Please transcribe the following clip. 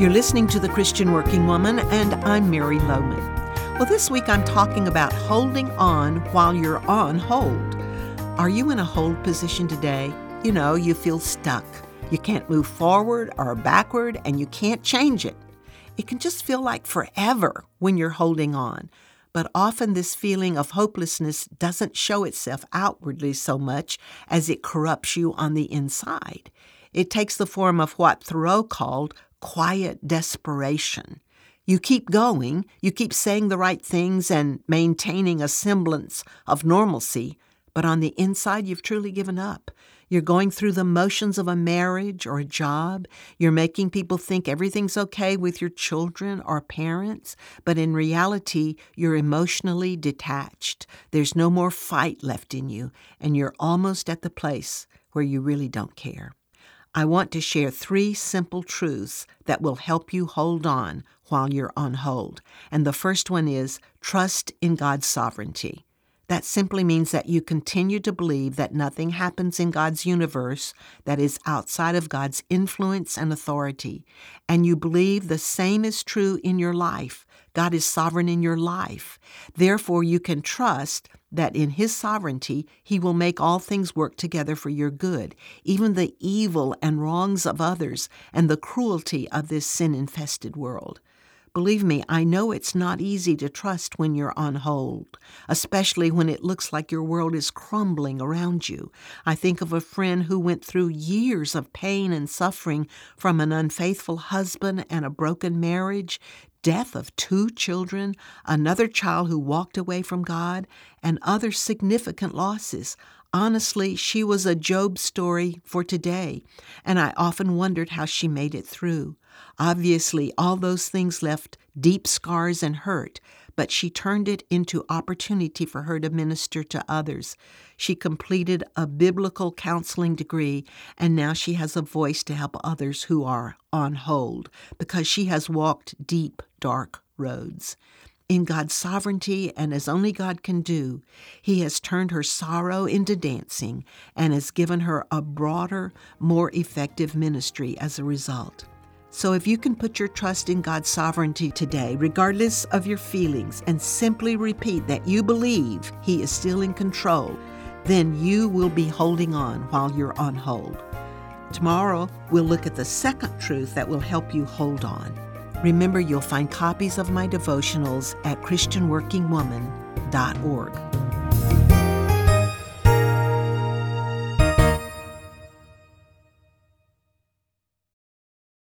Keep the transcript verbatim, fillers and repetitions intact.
You're listening to The Christian Working Woman, and I'm Mary Lowman. Well, this week I'm talking about holding on while you're on hold. Are you in a hold position today? You know, you feel stuck. You can't move forward or backward, and you can't change it. It can just feel like forever when you're holding on. But often this feeling of hopelessness doesn't show itself outwardly so much as it corrupts you on the inside. It takes the form of what Thoreau called quiet desperation. You keep going, you keep saying the right things and maintaining a semblance of normalcy, but on the inside you've truly given up. You're going through the motions of a marriage or a job. You're making people think everything's okay with your children or parents, but in reality, you're emotionally detached. There's no more fight left in you, and you're almost at the place where you really don't care. I want to share three simple truths that will help you hold on while you're on hold. And the first one is trust in God's sovereignty. That simply means that you continue to believe that nothing happens in God's universe that is outside of God's influence and authority. And you believe the same is true in your life. God is sovereign in your life. Therefore, you can trust that in His sovereignty, He will make all things work together for your good, even the evil and wrongs of others and the cruelty of this sin-infested world. Believe me, I know it's not easy to trust when you're on hold, especially when it looks like your world is crumbling around you. I think of a friend who went through years of pain and suffering from an unfaithful husband and a broken marriage, death of two children, another child who walked away from God, and other significant losses. Honestly, she was a Job story for today, and I often wondered how she made it through. Obviously, all those things left deep scars and hurt, but she turned it into opportunity for her to minister to others. She completed a biblical counseling degree, and now she has a voice to help others who are on hold because she has walked deep, dark roads. In God's sovereignty, and as only God can do, He has turned her sorrow into dancing and has given her a broader, more effective ministry as a result. So if you can put your trust in God's sovereignty today, regardless of your feelings, and simply repeat that you believe He is still in control, then you will be holding on while you're on hold. Tomorrow, we'll look at the second truth that will help you hold on. Remember, you'll find copies of my devotionals at christian working woman dot org.